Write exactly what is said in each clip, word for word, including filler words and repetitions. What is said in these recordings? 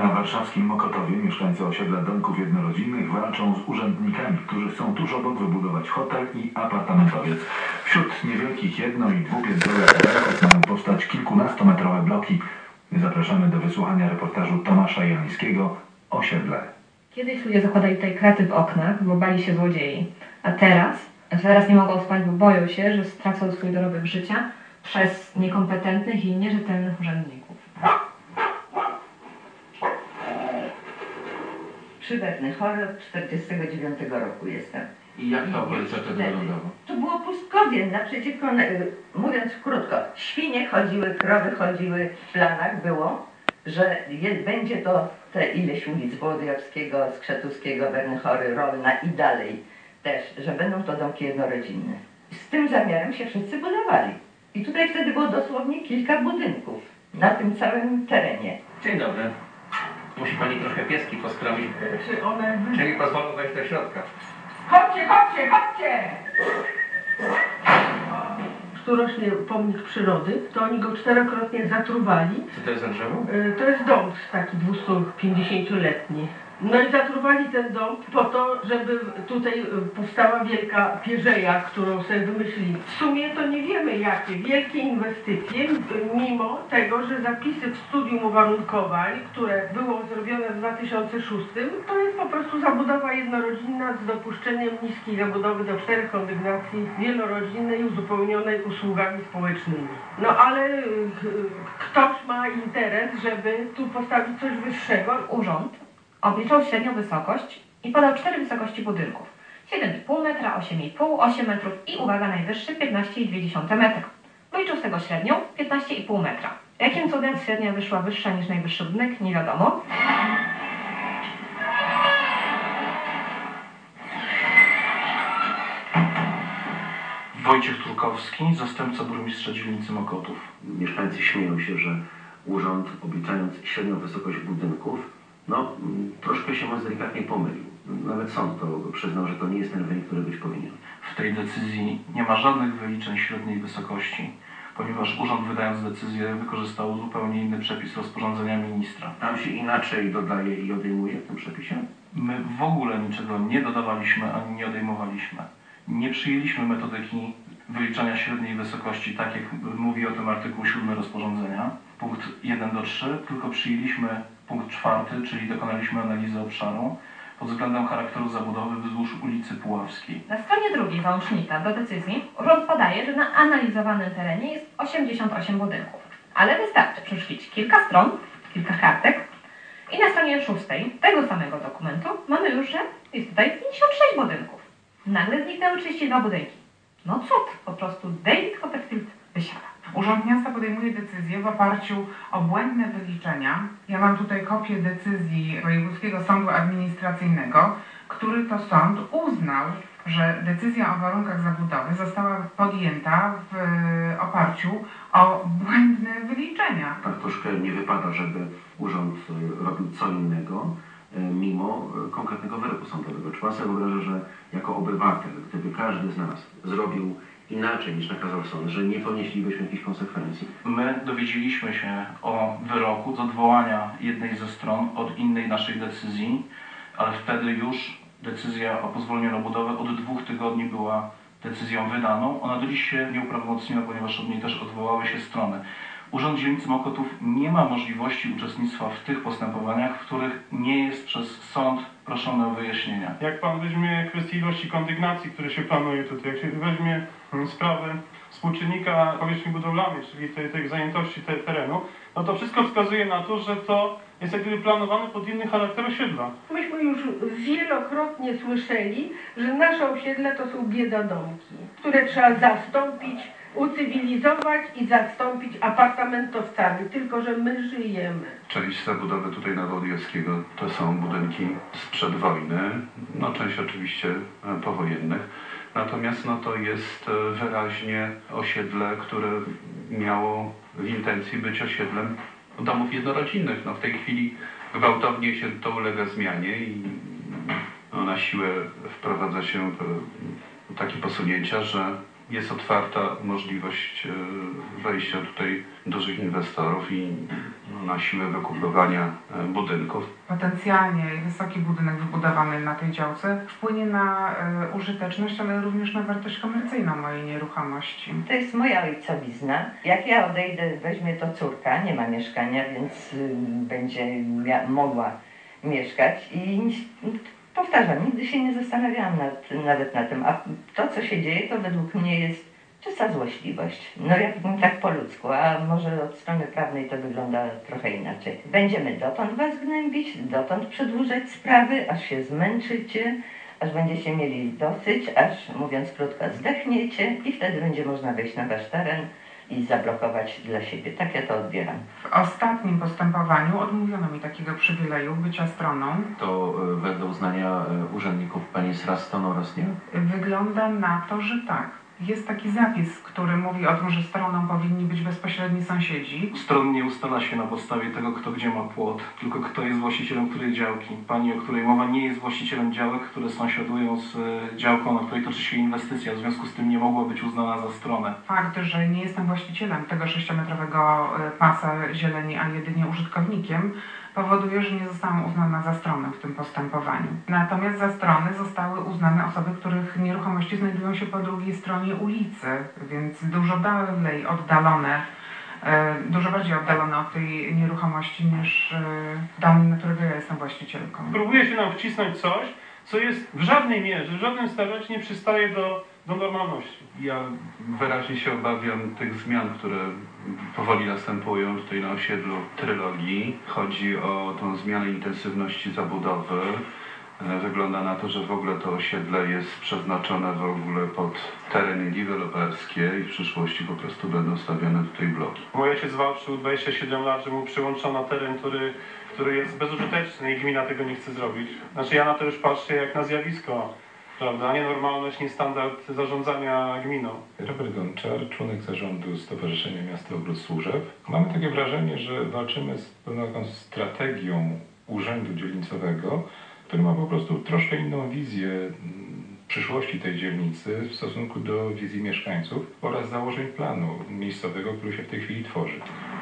Na warszawskim Mokotowie mieszkańcy osiedla domków jednorodzinnych walczą z urzędnikami, którzy chcą tuż obok wybudować hotel i apartamentowiec. Wśród niewielkich jedno- i dwupiętrowych budynków mają powstać kilkunastometrowe bloki. Zapraszamy do wysłuchania reportażu Tomasza Janińskiego Osiedle. Kiedyś ludzie zakładali tutaj kraty w oknach, bo bali się złodziei. A teraz? A teraz nie mogą spać, bo boją się, że stracą swój dorobek życia przez niekompetentnych i nierzetelnych urzędników. Przy Wernchory od czterdziestego dziewiątego roku jestem. I jak to okolica wtedy wyglądała? To było pustkowie, naprzeciwko, mówiąc krótko, świnie chodziły, krowy chodziły, w planach było, że je, będzie to te ileś ulic Wołodyjowskiego, Skrzetuskiego, Wernchory, Rolna i dalej też, że będą to domki jednorodzinne. Z tym zamiarem się wszyscy budowali. I tutaj wtedy było dosłownie kilka budynków na tym całym terenie. Dzień dobry. Musi pani troszkę pieski poskromić. Czy one... Czy mi pozwolą wejść do środka? Chodźcie, chodźcie, chodźcie! Którocznie pomnik przyrody, to oni go czterokrotnie zatruwali. Co to jest za drzewo? To jest dom taki dwiestupięćdziesięcioletni. No i zatruwali ten dom po to, żeby tutaj powstała wielka pierzeja, którą sobie wymyślili. W sumie to nie wiemy jakie wielkie inwestycje, mimo tego, że zapisy w studium uwarunkowań, które było zrobione w dwa tysiące szóstym, to jest po prostu zabudowa jednorodzinna z dopuszczeniem niskiej zabudowy do czterech kondygnacji wielorodzinnej uzupełnionej usługami społecznymi. No ale ktoś ma interes, żeby tu postawić coś wyższego. Urząd obliczał średnią wysokość i podał cztery wysokości budynków. siedem i pół metra, osiem i pół, osiem metrów i uwaga najwyższy piętnaście i dwie dziesiąte metra. Wyliczył z tego średnią piętnaście i pół metra. Jakim cudem średnia wyszła wyższa niż najwyższy budynek, nie wiadomo. Wojciech Trukowski, zastępca burmistrza dzielnicy Mokotów. Mieszkańcy śmieją się, że urząd, obliczając średnią wysokość budynków, no troszkę się mówiąc delikatnie pomylił. Nawet sąd to przyznał, że to nie jest ten wynik, który być powinien. W tej decyzji nie ma żadnych wyliczeń średniej wysokości, ponieważ urząd, wydając decyzję, wykorzystał zupełnie inny przepis rozporządzenia ministra. Tam się inaczej dodaje i odejmuje w tym przepisie? My w ogóle niczego nie dodawaliśmy ani nie odejmowaliśmy. Nie przyjęliśmy metodyki wyliczania średniej wysokości, tak jak mówi o tym artykuł siódmy rozporządzenia, punkt jeden do trzech, tylko przyjęliśmy punkt czwarty, czyli dokonaliśmy analizy obszaru pod względem charakteru zabudowy wzdłuż ulicy Puławskiej. Na stronie drugiej załącznika do decyzji urząd podaje, że na analizowanym terenie jest osiemdziesiąt osiem budynków. Ale wystarczy prześlić kilka stron, kilka kartek i na stronie szóstej tego samego dokumentu mamy już, że jest tutaj pięćdziesiąt sześć budynków. Nagle zniknęły trzydzieści dwa budynki. No cud, po prostu David Copperfield wysiada. Urząd Miasta podejmuje decyzję w oparciu o błędne wyliczenia. Ja mam tutaj kopię decyzji Wojewódzkiego Sądu Administracyjnego, który to sąd uznał, że decyzja o warunkach zabudowy została podjęta w oparciu o błędne wyliczenia. Tak troszkę nie wypada, żeby urząd robił co innego, mimo konkretnego wyroku sądowego. Czy pan sobie wyobraża, że jako obywatel, gdyby każdy z nas zrobił inaczej niż nakazał sąd, że nie ponieślibyśmy jakichś konsekwencji? My dowiedzieliśmy się o wyroku z odwołania jednej ze stron od innej naszej decyzji, ale wtedy już decyzja o pozwoleniu na budowę od dwóch tygodni była decyzją wydaną. Ona do dziś się nie uprawomocniła, ponieważ od niej też odwołały się strony. Urząd Dzielnicy Mokotów nie ma możliwości uczestnictwa w tych postępowaniach, w których nie jest przez sąd proszony o wyjaśnienia. Jak pan weźmie kwestię ilości kondygnacji, które się planuje tutaj, jak się weźmie sprawę współczynnika powierzchni budowlanej, czyli tej, tej zajętości te, terenu, no to wszystko wskazuje na to, że to jest jak gdyby planowane pod inny charakter osiedla. Myśmy już wielokrotnie słyszeli, że nasze osiedle to są biedadomki, które trzeba zastąpić, ucywilizować i zastąpić apartamentowcami, tylko że my żyjemy. Część zabudowy tutaj na Wołodyjowskiego to są budynki sprzed wojny, no część oczywiście powojennych. Natomiast no, to jest wyraźnie osiedle, które miało w intencji być osiedlem domów jednorodzinnych. No, w tej chwili gwałtownie się to ulega zmianie i no, na siłę wprowadza się takie posunięcia, że jest otwarta możliwość wejścia tutaj dużych inwestorów i na siłę wykupywania budynków. Potencjalnie wysoki budynek wybudowany na tej działce wpłynie na y, użyteczność, ale również na wartość komercyjną mojej nieruchomości. To jest moja ojcowizna. Jak ja odejdę, weźmie to córka, nie ma mieszkania, więc y, będzie mia- mogła mieszkać i powtarzam, nigdy się nie zastanawiałam nad, nawet na tym, a to, co się dzieje, to według mnie jest czysta złośliwość. No jak tak po ludzku, a może od strony prawnej to wygląda trochę inaczej. Będziemy dotąd was gnębić, dotąd przedłużać sprawy, aż się zmęczycie, aż będziecie mieli dosyć, aż, mówiąc krótko, zdechniecie i wtedy będzie można wejść na wasz teren i zablokować dla siebie. Tak ja to odbieram. W ostatnim postępowaniu odmówiono mi takiego przywileju bycia stroną. To y, wedle uznania y, urzędników pani jest raz stroną, raz nie? Wygląda na to, że tak. Jest taki zapis, który mówi o tym, że stroną powinni być bezpośredni sąsiedzi. Stron nie ustala się na podstawie tego, kto gdzie ma płot, tylko kto jest właścicielem której działki. Pani, o której mowa, nie jest właścicielem działek, które sąsiadują z działką, na której toczy się inwestycja. W związku z tym nie mogła być uznana za stronę. Fakt, że nie jestem właścicielem tego sześciometrowego pasa zieleni, a jedynie użytkownikiem, powoduje, że nie zostałam uznana za stronę w tym postępowaniu. Natomiast za strony zostały uznane osoby, których nieruchomości znajdują się po drugiej stronie ulicy, więc dużo dalej oddalone, dużo bardziej oddalone od tej nieruchomości niż dom, na którego ja jestem właścicielką. Próbuje się nam wcisnąć coś, co jest w żadnej mierze, w żadnym starocie nie przystaje do, do normalności. Ja wyraźnie się obawiam tych zmian, które powoli następują tutaj na osiedlu Trylogii. Chodzi o tą zmianę intensywności zabudowy. Wygląda na to, że w ogóle to osiedle jest przeznaczone w ogóle pod tereny deweloperskie i w przyszłości po prostu będą stawiane tutaj bloki. Mój ojciec walczył dwadzieścia siedem lat, że mu przyłączono teren, który, który jest bezużyteczny i gmina tego nie chce zrobić. Znaczy ja na to już patrzę jak na zjawisko, prawda, nie normalność, nie standard zarządzania gminą. Robert Gonczar, członek zarządu Stowarzyszenia Miasta Ogród Służew. Mamy takie wrażenie, że walczymy z pewną taką strategią urzędu dzielnicowego, który ma po prostu troszkę inną wizję przyszłości tej dzielnicy w stosunku do wizji mieszkańców oraz założeń planu miejscowego, który się w tej chwili tworzy.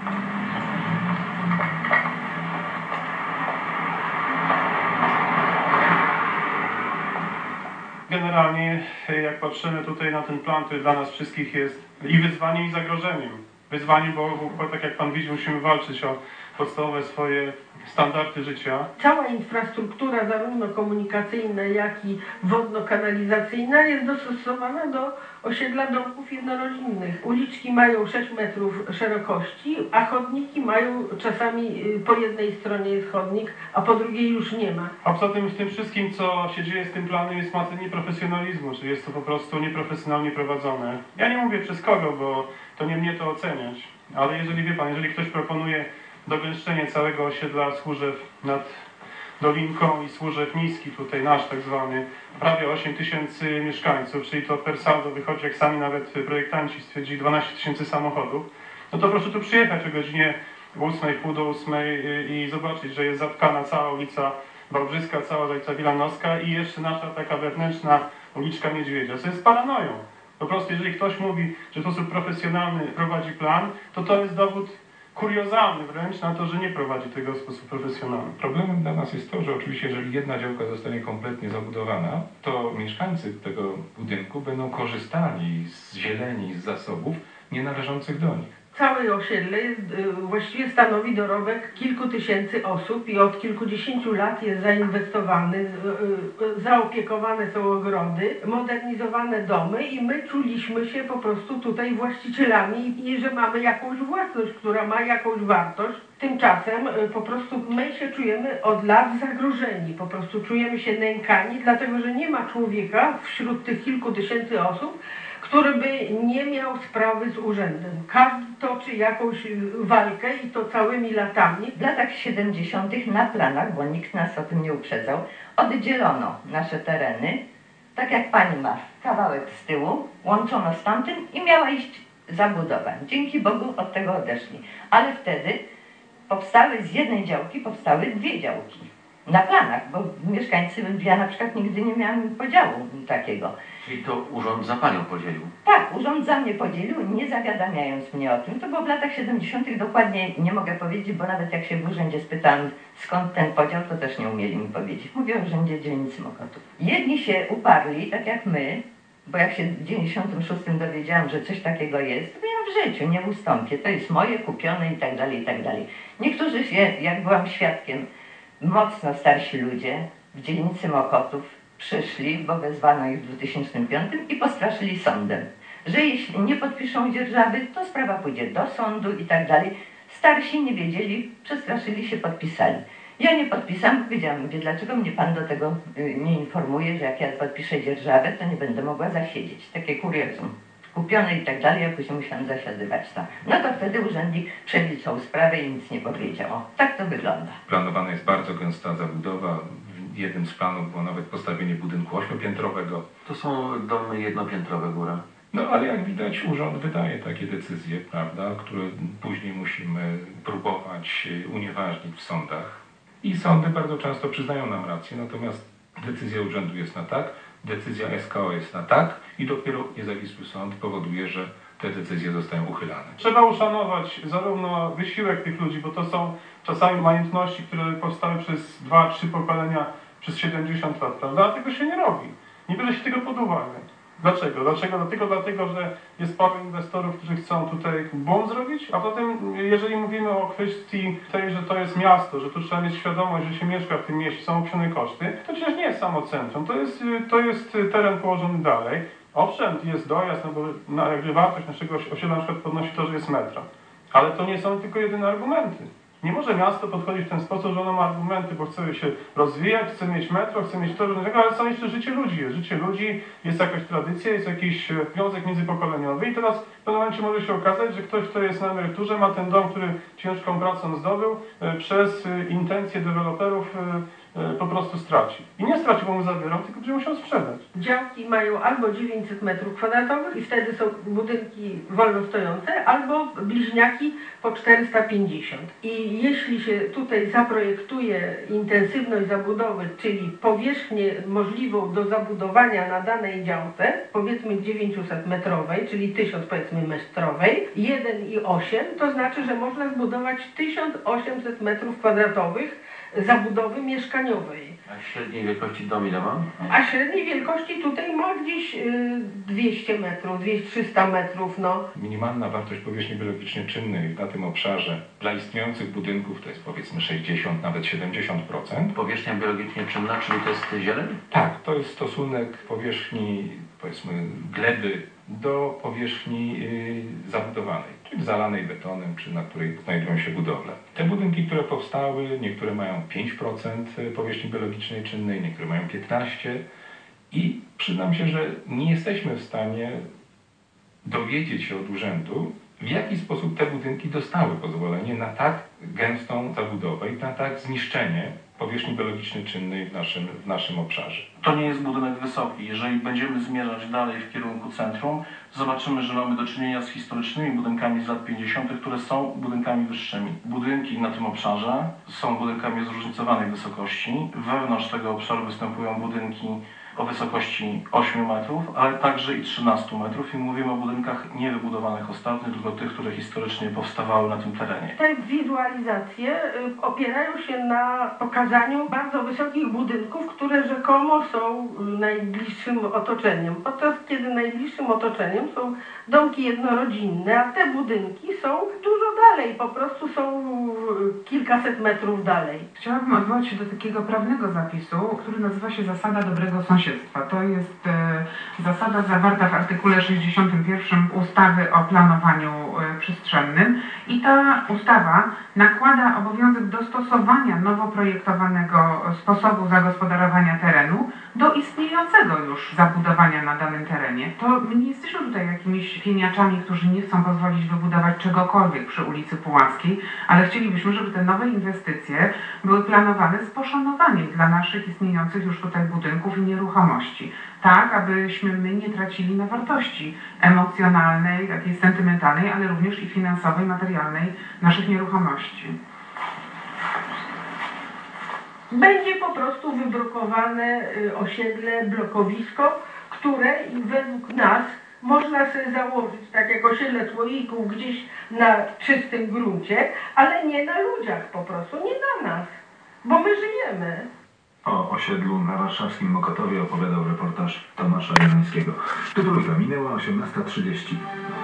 Generalnie jak patrzymy tutaj na ten plan, który dla nas wszystkich jest i wyzwaniem i zagrożeniem. Wyzwaniem, bo, bo tak jak pan widzi, musimy walczyć o podstawowe swoje standardy życia. Cała infrastruktura, zarówno komunikacyjna, jak i wodno-kanalizacyjna, jest dostosowana do osiedla domków jednorodzinnych. Uliczki mają sześć metrów szerokości, a chodniki mają czasami po jednej stronie jest chodnik, a po drugiej już nie ma. A poza tym w tym wszystkim, co się dzieje z tym planem, jest masę nieprofesjonalizmu, czyli jest to po prostu nieprofesjonalnie prowadzone. Ja nie mówię przez kogo, bo to nie mnie to oceniać, ale jeżeli wie pan, jeżeli ktoś proponuje dogęszczenie całego osiedla Służew nad Dolinką i Służew Niski, tutaj nasz tak zwany, prawie osiem tysięcy mieszkańców, czyli to per saldo wychodzi, jak sami nawet projektanci stwierdzili, dwanaście tysięcy samochodów, no to proszę tu przyjechać o godzinie ósmej, pół do ósmej i zobaczyć, że jest zatkana cała ulica Wałbrzyska, cała ulica Wilanowska i jeszcze nasza taka wewnętrzna uliczka Niedźwiedzia, co jest paranoją. Po prostu jeżeli ktoś mówi, że w sposób profesjonalny prowadzi plan, to to jest dowód kuriozalny wręcz na to, że nie prowadzi tego w sposób profesjonalny. Problemem dla nas jest to, że oczywiście jeżeli jedna działka zostanie kompletnie zabudowana, to mieszkańcy tego budynku będą korzystali z zieleni, z zasobów nie należących do nich. Całe osiedle jest, właściwie stanowi dorobek kilku tysięcy osób i od kilkudziesięciu lat jest zainwestowany, zaopiekowane są ogrody, modernizowane domy i my czuliśmy się po prostu tutaj właścicielami i że mamy jakąś własność, która ma jakąś wartość. Tymczasem po prostu my się czujemy od lat zagrożeni, po prostu czujemy się nękani, dlatego że nie ma człowieka wśród tych kilku tysięcy osób, który by nie miał sprawy z urzędem. Każdy toczy jakąś walkę i to całymi latami. W latach siedemdziesiątych na planach, bo nikt nas o tym nie uprzedzał, oddzielono nasze tereny, tak jak pani ma kawałek z tyłu, łączono z tamtym i miała iść zabudowa. Dzięki Bogu od tego odeszli. Ale wtedy powstały z jednej działki, powstały dwie działki. Na planach, bo mieszkańcy, ja na przykład nigdy nie miałam podziału takiego. Czyli to urząd za panią podzielił? Tak, urząd za mnie podzielił, nie zawiadamiając mnie o tym. To było w latach siedemdziesiątych, dokładnie nie mogę powiedzieć, bo nawet jak się w urzędzie spytałam, skąd ten podział, to też nie umieli mi powiedzieć. Mówię o Urzędzie Dzielnicy Mokotów. Jedni się uparli, tak jak my, bo jak się w dziewięćdziesiątym szóstym dowiedziałam, że coś takiego jest, to ja w życiu nie ustąpię. To jest moje, kupione i tak dalej, i tak dalej. Niektórzy się, jak byłam świadkiem, mocno starsi ludzie w dzielnicy Mokotów przyszli, bo wezwano ich w dwa tysiące piątym i postraszyli sądem, że jeśli nie podpiszą dzierżawy, to sprawa pójdzie do sądu i tak dalej. Starsi nie wiedzieli, przestraszyli się, podpisali. Ja nie podpisałam, powiedziałam, mówię, dlaczego mnie pan do tego nie informuje, że jak ja podpiszę dzierżawę, to nie będę mogła zasiedzieć. Takie kuriozum. Kupione i tak dalej, ja później musiałam zasiadywać tam. No to wtedy urzędnik przemilczał sprawę i nic nie powiedział. O, tak to wygląda. Planowana jest bardzo gęsta zabudowa. W jednym z planów było nawet postawienie budynku ośmiopiętrowego. To są domy jednopiętrowe, góra. No ale jak widać urząd wydaje takie decyzje, prawda, które później musimy próbować unieważnić w sądach. I sądy bardzo często przyznają nam rację, natomiast decyzja urzędu jest na tak, decyzja S K O jest na tak i dopiero niezawisły sąd powoduje, że te decyzje zostają uchylane. Trzeba uszanować zarówno wysiłek tych ludzi, bo to są czasami majątności, które powstały przez dwa, trzy pokolenia, przez siedemdziesiąt lat, prawda? A tego się nie robi. Nie bierze się tego pod uwagę. Dlaczego? Dlaczego? Dlatego, dlatego, że jest paru inwestorów, którzy chcą tutaj boom zrobić, a potem, jeżeli mówimy o kwestii tej, że to jest miasto, że tu trzeba mieć świadomość, że się mieszka w tym mieście, są obciążone koszty, to przecież nie jest samo centrum, to jest, to jest teren położony dalej. Owszem, jest dojazd, no bo na, jakby wartość naszego osiedla na przykład podnosi to, że jest metro. Ale to nie są tylko jedyne argumenty. Nie może miasto podchodzić w ten sposób, że ono ma argumenty, bo chce się rozwijać, chce mieć metro, chce mieć to, ale są jeszcze życie ludzi. Jest życie ludzi, jest jakaś tradycja, jest jakiś związek międzypokoleniowy i teraz w pewnym momencie może się okazać, że ktoś, kto jest na emeryturze, ma ten dom, który ciężką pracą zdobył, przez intencje deweloperów po prostu straci. I nie straci, bo mu zabiorą, tylko będzie musiał sprzedać. Działki mają albo dziewięćset metrów kwadratowych i wtedy są budynki wolno stojące, albo bliźniaki po czterysta pięćdziesiąt. I jeśli się tutaj zaprojektuje intensywność zabudowy, czyli powierzchnię możliwą do zabudowania na danej działce, powiedzmy dziewięćset metrowej, czyli tysiąc powiedzmy metrowej, jeden i osiem, to znaczy, że można zbudować tysiąc osiemset metrów kwadratowych zabudowy mieszkaniowej. A średniej wielkości dom ile ma? A średniej wielkości tutaj ma gdzieś y, dwieście metrów, dwieście trzysta metrów, no. Minimalna wartość powierzchni biologicznie czynnej na tym obszarze dla istniejących budynków to jest powiedzmy sześćdziesiąt, nawet siedemdziesiąt procent. Powierzchnia biologicznie czynna, czyli to jest zieleń? Tak, to jest stosunek powierzchni, powiedzmy, gleby do powierzchni yy, zabudowanej, czyli zalanej betonem, czy na której znajdują się budowle. Te budynki, które powstały, niektóre mają pięć procent powierzchni biologicznej czynnej, niektóre mają piętnaście procent i przyznam się, że nie jesteśmy w stanie dowiedzieć się od urzędu, w jaki sposób te budynki dostały pozwolenie na tak gęstą zabudowę i na tak zniszczenie powierzchni biologicznej czynnej w naszym, w naszym obszarze. To nie jest budynek wysoki. Jeżeli będziemy zmierzać dalej w kierunku centrum, zobaczymy, że mamy do czynienia z historycznymi budynkami z lat pięćdziesiątych, które są budynkami wyższymi. Budynki na tym obszarze są budynkami o zróżnicowanej wysokości. Wewnątrz tego obszaru występują budynki o wysokości ośmiu metrów, ale także i trzynastu metrów i mówimy o budynkach niewybudowanych ostatnio, tylko tych, które historycznie powstawały na tym terenie. Te wizualizacje opierają się na pokazaniu bardzo wysokich budynków, które rzekomo są najbliższym otoczeniem, podczas kiedy najbliższym otoczeniem są domki jednorodzinne, a te budynki są dużo dalej, po prostu są kilkaset metrów dalej. Chciałabym odwołać się do takiego prawnego zapisu, który nazywa się zasada dobrego sąsiedztwa. To jest e, zasada zawarta w artykule sześćdziesiątym pierwszym ustawy o planowaniu e, przestrzennym i ta ustawa nakłada obowiązek dostosowania nowo projektowanego sposobu zagospodarowania terenu do istniejącego już zabudowania na danym terenie. To my nie jesteśmy tutaj jakimiś pieniaczami, którzy nie chcą pozwolić wybudować czegokolwiek przy ulicy Puławskiej, ale chcielibyśmy, żeby te nowe inwestycje były planowane z poszanowaniem dla naszych istniejących już tutaj budynków i nieruchomości. Tak, abyśmy my nie tracili na wartości emocjonalnej, takiej sentymentalnej, ale również i finansowej, materialnej naszych nieruchomości. Będzie po prostu wyblokowane y, osiedle, blokowisko, które według nas można sobie założyć, tak jak osiedle słoików, gdzieś na czystym gruncie, ale nie na ludziach po prostu, nie na nas, bo my żyjemy. O osiedlu na warszawskim Mokotowie opowiadał reportaż Tomasza Janońskiego. Tu trójka, minęła osiemnasta trzydzieści.